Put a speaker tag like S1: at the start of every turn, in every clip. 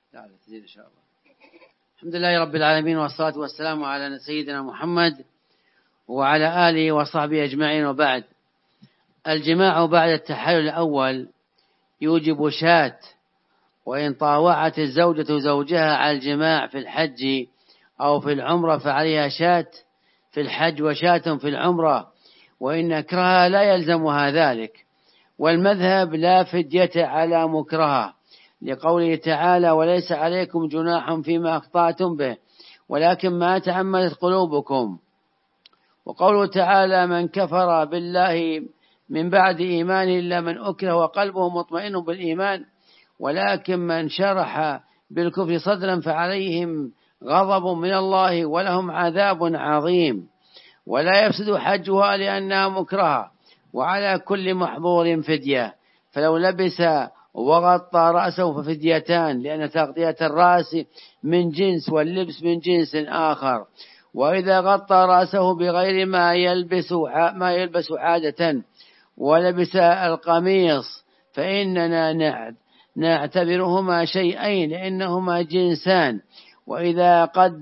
S1: لا تزيد إن شاء الله. الحمد لله رب العالمين، والصلاة والسلام على سيدنا محمد وعلى آله وصحبه أجمعين، وبعد. الجماع بعد التحلل الأول يوجب شاة، وإن طاوعت الزوجة زوجها على الجماع في الحج أو في العمرة فعليها شاة في الحج وشاة في العمرة، وإن أكرهها لا يلزمها ذلك. والمذهب لا فدية على مكرهة، لقوله تعالى: وليس عليكم جناح فيما أخطأتم به ولكن ما تعمدت قلوبكم. وقوله تعالى: من كفر بالله من بعد إيمانه إلا من أكره وقلبه مطمئن بالإيمان، ولكن من شرح بالكفر صدرا فعليهم غضب من الله ولهم عذاب عظيم. ولا يفسد حجها لأنها مكرهة، وعلى كل محظور فدية. فلو لبس وغطى رأسه ففديتان، لأن تغطية الرأس من جنس واللبس من جنس آخر. وإذا غطى رأسه بغير ما يلبس عادة ولبس القميص فإننا نعتبرهما شيئين، لأنهما جنسان. وإذا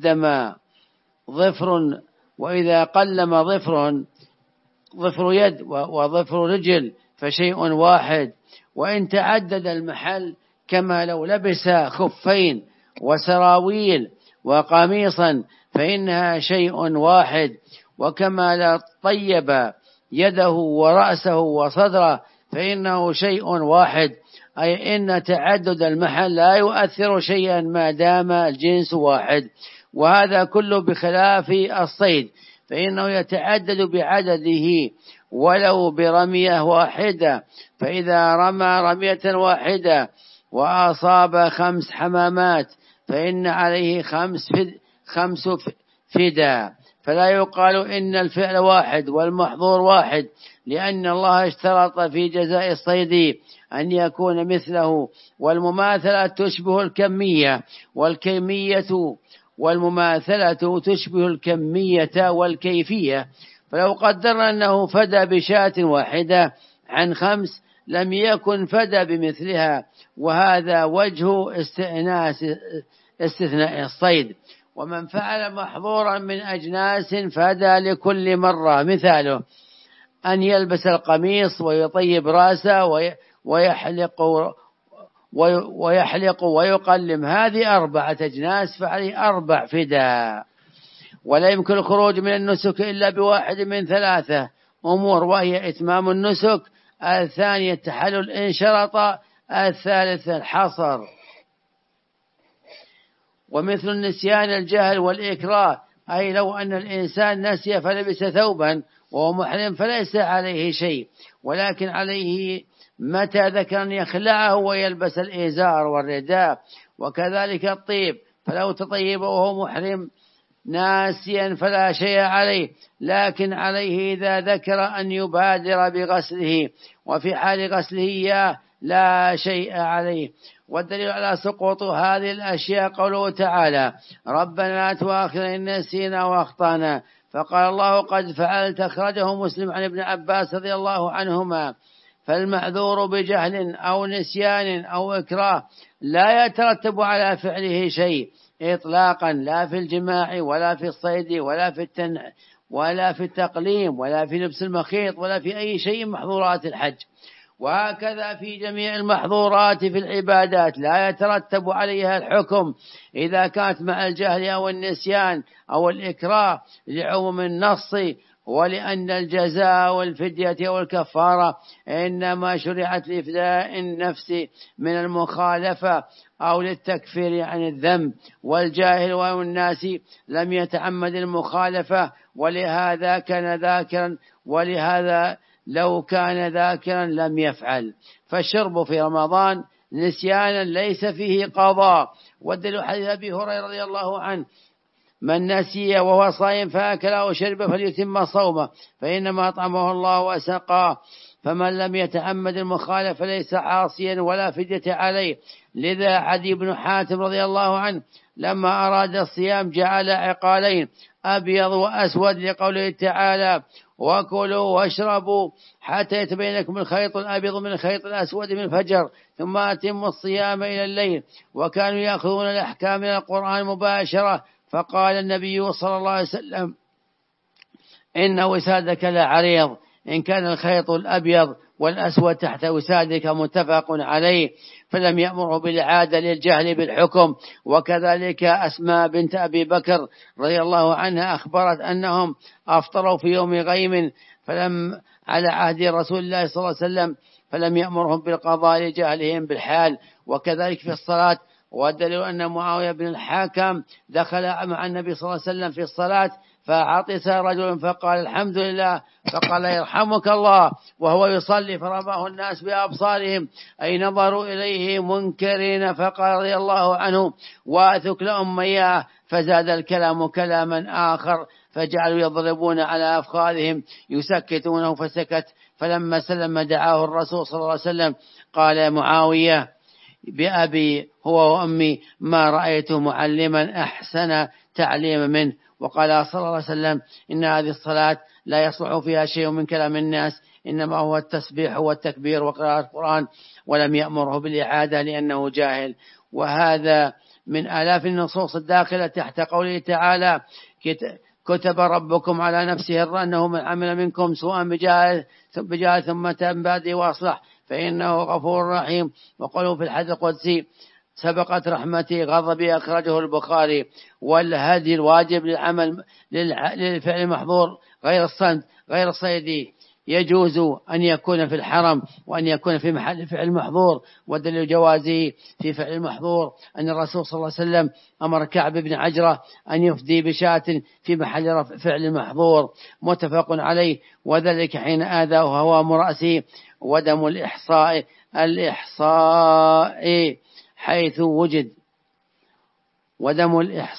S1: قلم ظفر يد وظفر رجل فشيء واحد. وإن تعدد المحل كما لو لبس خفين وسراويل وقميصا فإنها شيء واحد. وكما لا طيب يده ورأسه وصدره فإنه شيء واحد، أي إن تعدد المحل لا يؤثر شيئا ما دام الجنس واحد. وهذا كله بخلاف الصيد، فإنه يتعدد بعدده ولو برمية واحدة. فإذا رمى رمية واحدة وأصاب 5 حمامات فإن عليه 5 فدا. فلا يقال إن الفعل واحد والمحظور واحد، لأن الله اشترط في جزاء الصيد أن يكون مثله. والمماثلة تشبه الكمية والمماثلة تشبه الكمية والكيفية. فلو قدرنا أنه فدى بشاة واحدة عن 5 لم يكن فدى بمثلها، وهذا وجه استثناء الصيد. ومن فعل محظورا من أجناس فدى لكل مرة، مثاله أن يلبس القميص ويطيب رأسه ويحلق ويقلم، هذه 4 أجناس فعليه 4 فداء. ولا يمكن الخروج من النسك إلا بواحد من 3 أمور، وهي إتمام النسك، الثاني التحلل إن شرط، الثالث الحصر. ومثل النسيان الجهل والإكراه، أي لو أن الإنسان نسي فلبس ثوبا وهو محرم فليس عليه شيء، ولكن عليه متى ذكر أن يخلعه ويلبس الإزار والرداء. وكذلك الطيب، فلو تطيب وهو محرم ناسيا فلا شيء عليه، لكن عليه إذا ذكر أن يبادر بغسله، وفي حال غسله لا شيء عليه. والدليل على سقوط هذه الأشياء قوله تعالى: ربنا لا تؤاخذنا إن نسينا وأخطأنا. فقال الله: قد فعلت، أخرجه مسلم عن ابن عباس رضي الله عنهما. فالمعذور بجهل أو نسيان أو إكراه لا يترتب على فعله شيء إطلاقا، لا في الجماع ولا في الصيد ولا في التقليم ولا في لبس المخيط ولا في أي شيء محظورات الحج. وهكذا في جميع المحظورات في العبادات لا يترتب عليها الحكم إذا كانت مع الجهل أو النسيان أو الإكراه، لعموم النص. ولأن الجزاء والفدية والكفارة إنما شرعت لإفداء النفس من المخالفة أو للتكفير عن الذنب. والجاهل والناس لم يتعمد المخالفة، ولهذا كان ذاكرا، ولهذا لو كان ذاكرا لم يفعل. فالشرب في رمضان نسيانا ليس فيه قضاء. والدليل حديث أبي هريرة رضي الله عنه: من نسي وهو صائم فأكل أو شرب فليتم صومه فإنما أطعمه الله وسقاه. فمن لم يتعمد المخالفة ليس عاصيا ولا فدية عليه. لذا عدي بن حاتم رضي الله عنه لما أراد الصيام جعل عقالين أبيض وأسود، لقوله تعالى: وكلوا واشربوا حتى يتبين لكم الخيط الأبيض من الخيط الأسود من الفجر ثم أتموا الصيام إلى الليل. وكانوا يأخذون الأحكام من القرآن مباشرة. فقال النبي صلى الله عليه وسلم: إن وسادك لعريض، إن كان الخيط الأبيض والأسود تحت وسادك متفق عليه. فلم يأمره بالعادة للجهل بالحكم. وكذلك أسماء بنت أبي بكر رضي الله عنها أخبرت أنهم أفطروا في يوم غيم فلم على عهد رسول الله صلى الله عليه وسلم فلم يأمرهم بالقضاء لجهلهم بالحال. وكذلك في الصلاة. والدليل أن معاوية بن الحكم دخل مع النبي صلى الله عليه وسلم في الصلاة فعطس رجل فقال: الحمد لله. فقال: يرحمك الله، وهو يصلي. فرماه الناس بأبصارهم أي نظروا إليه منكرين. فقال رضي الله عنه: وأثك لهم إياه. فزاد الكلام كلاما آخر فجعلوا يضربون على أفخاذهم يسكتونه فسكت. فلما سلم دعاه الرسول صلى الله عليه وسلم قال: يا معاوية بأبي هو وأمي ما رأيت معلما أحسن تعليما منه. وقال صلى الله عليه وسلم: إن هذه الصلاة لا يصلح فيها شيء من كلام الناس، إنما هو التسبيح والتكبير وقراءة القرآن. ولم يأمره بالإعادة لأنه جاهل. وهذا من آلاف النصوص الداخلة تحت قوله تعالى: كتب ربكم على نفسه أنه من عمل منكم سوءا بجهل ثم تاب من بعده وأصلح فإنه غفور رحيم. وقالوا في الحديث القدسي: سبقت رحمتي غضبي، أخرجه البخاري. والهدي الواجب للعمل للفعل المحظور غير الصمت غير الصيد يجوز أن يكون في الحرم وأن يكون في محل فعل محظور. ودليل جوازه في فعل المحظور أن الرسول صلى الله عليه وسلم أمر كعب بن عجرة أن يفدي بشاة في محل فعل المحظور متفق عليه. وذلك حين آذاه هوام رأسه. ودم الإحصاء حيث وجد. ودم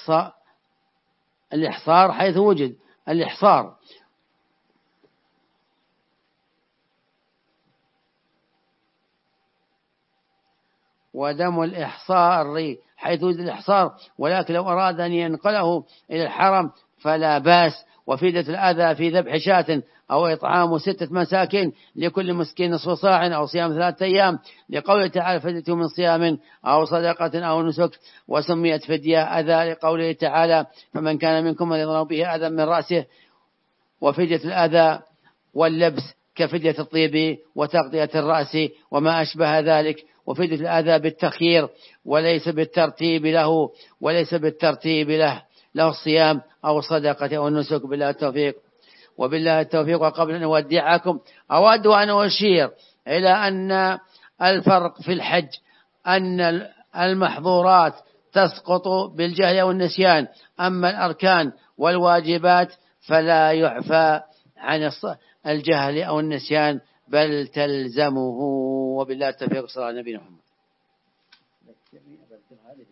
S1: الإحصار حيث وجد. الإحصار ودم الإحصار حيث وجد الإحصار. ولكن لو أراد أن ينقله إلى الحرم فلا بأس. وفيدة الأذى في ذبح شاة أو إطعام 6 مساكين لكل مسكين نصف صاع أو صيام 3 أيام، لقوله تعالى: فدية من صيام أو صدقة أو نسك. وسميت فدية أذى لقوله تعالى: فمن كان منكم مريضا به أذى من رأسه. وفدية الأذى واللبس كفدية الطيب وتغطية الرأس وما أشبه ذلك. وفدية الأذى بالتخيير وليس بالترتيب له الصيام أو الصدقة أو النسك. بالله التوفيق. وبالله التوفيق. وقبل أن أودعكم أود أن أشير إلى أن الفرق في الحج أن المحظورات تسقط بالجهل أو النسيان، أما الأركان والواجبات فلا يعفى عن الجهل أو النسيان بل تلزمه. وبالله التوفيق. صلى الله عليه وسلم.